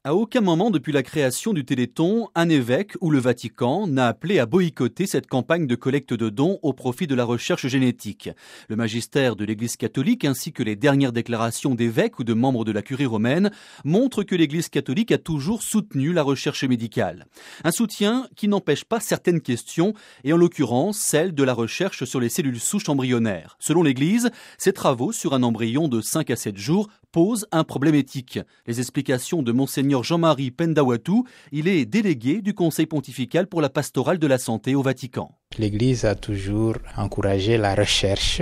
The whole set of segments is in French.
À aucun moment depuis la création du Téléthon, un évêque ou le Vatican n'a appelé à boycotter cette campagne de collecte de dons au profit de la recherche génétique. Le magistère de l'Église catholique ainsi que les dernières déclarations d'évêques ou de membres de la curie romaine montrent que l'Église catholique a toujours soutenu la recherche médicale. Un soutien qui n'empêche pas certaines questions et en l'occurrence celle de la recherche sur les cellules souches embryonnaires. Selon l'Église, ces travaux sur un embryon de 5 à 7 jours posent un problème éthique. Les explications de Monseigneur Jean-Marie Pendawatou, il est délégué du Conseil pontifical pour la pastorale de la santé au Vatican. L'Église a toujours encouragé la recherche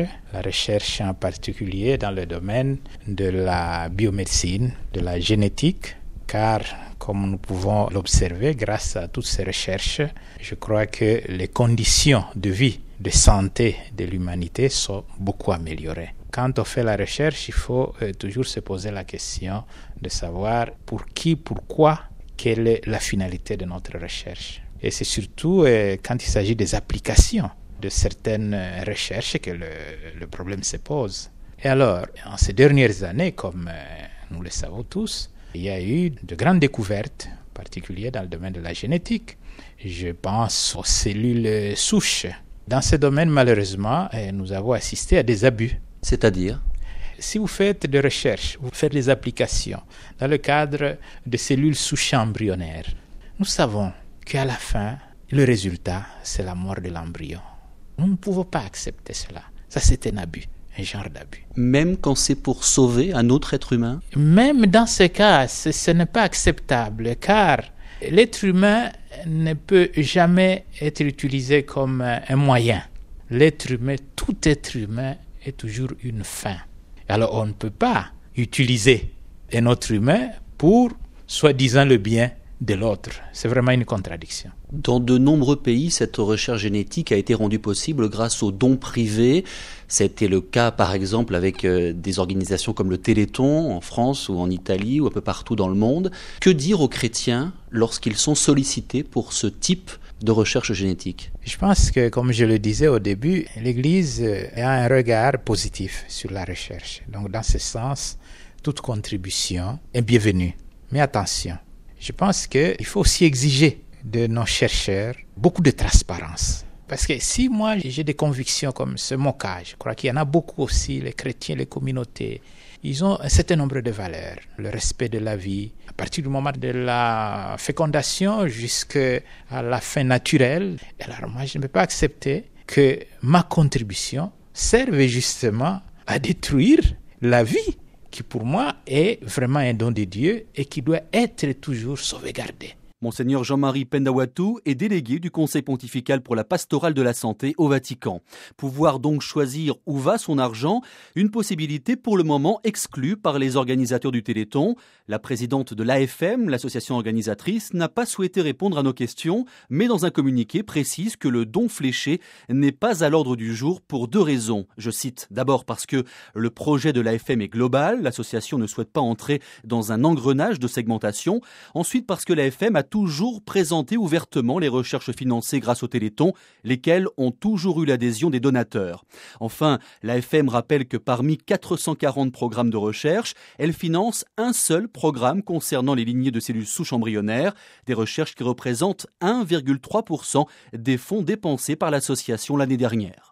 en particulier dans le domaine de la biomédecine, de la génétique, car comme nous pouvons l'observer grâce à toutes ces recherches, je crois que les conditions de vie, de santé de l'humanité sont beaucoup améliorées. Quand on fait la recherche, il faut toujours se poser la question de savoir pour qui, pourquoi, quelle est la finalité de notre recherche. Et c'est surtout quand il s'agit des applications de certaines recherches que le problème se pose. Et alors, en ces dernières années, comme nous le savons tous, il y a eu de grandes découvertes, en particulier dans le domaine de la génétique. Je pense aux cellules souches. Dans ce domaine, malheureusement, nous avons assisté à des abus. C'est-à-dire ? Si vous faites des recherches, vous faites des applications dans le cadre de cellules souches embryonnaires, nous savons qu'à la fin, le résultat, c'est la mort de l'embryon. Nous ne pouvons pas accepter cela. Ça, c'est un abus, un genre d'abus. Même quand c'est pour sauver un autre être humain ? Même dans ce cas, ce n'est pas acceptable, car l'être humain ne peut jamais être utilisé comme un moyen. L'être humain, tout être humain, est toujours une fin. Alors on ne peut pas utiliser un autre humain pour soi-disant le bien de l'autre. C'est vraiment une contradiction. Dans de nombreux pays, cette recherche génétique a été rendue possible grâce aux dons privés. C'était le cas par exemple avec des organisations comme le Téléthon en France ou en Italie ou un peu partout dans le monde. Que dire aux chrétiens lorsqu'ils sont sollicités pour ce type de recherche génétique? Je pense que, comme je le disais au début, l'Église a un regard positif sur la recherche. Donc, dans ce sens, toute contribution est bienvenue. Mais attention, je pense qu'il faut aussi exiger de nos chercheurs beaucoup de transparence. Parce que si moi j'ai des convictions comme c'est mon cas, je crois qu'il y en a beaucoup aussi, les chrétiens, les communautés, ils ont un certain nombre de valeurs. Le respect de la vie, à partir du moment de la fécondation jusqu'à la fin naturelle. Alors moi je ne peux pas accepter que ma contribution serve justement à détruire la vie qui pour moi est vraiment un don de Dieu et qui doit être toujours sauvegardée. Monseigneur Jean-Marie Pendawatou est délégué du Conseil pontifical pour la pastorale de la santé au Vatican. Pouvoir donc choisir où va son argent, une possibilité pour le moment exclue par les organisateurs du Téléthon. La présidente de l'AFM, l'association organisatrice, n'a pas souhaité répondre à nos questions, mais dans un communiqué précise que le don fléché n'est pas à l'ordre du jour pour 2 raisons. Je cite, d'abord parce que le projet de l'AFM est global, l'association ne souhaite pas entrer dans un engrenage de segmentation. Ensuite parce que l'AFM a toujours présenté ouvertement les recherches financées grâce au Téléthon, lesquelles ont toujours eu l'adhésion des donateurs. Enfin, l'AFM rappelle que parmi 440 programmes de recherche, elle finance un seul programme concernant les lignées de cellules souches embryonnaires, des recherches qui représentent 1,3% des fonds dépensés par l'association l'année dernière.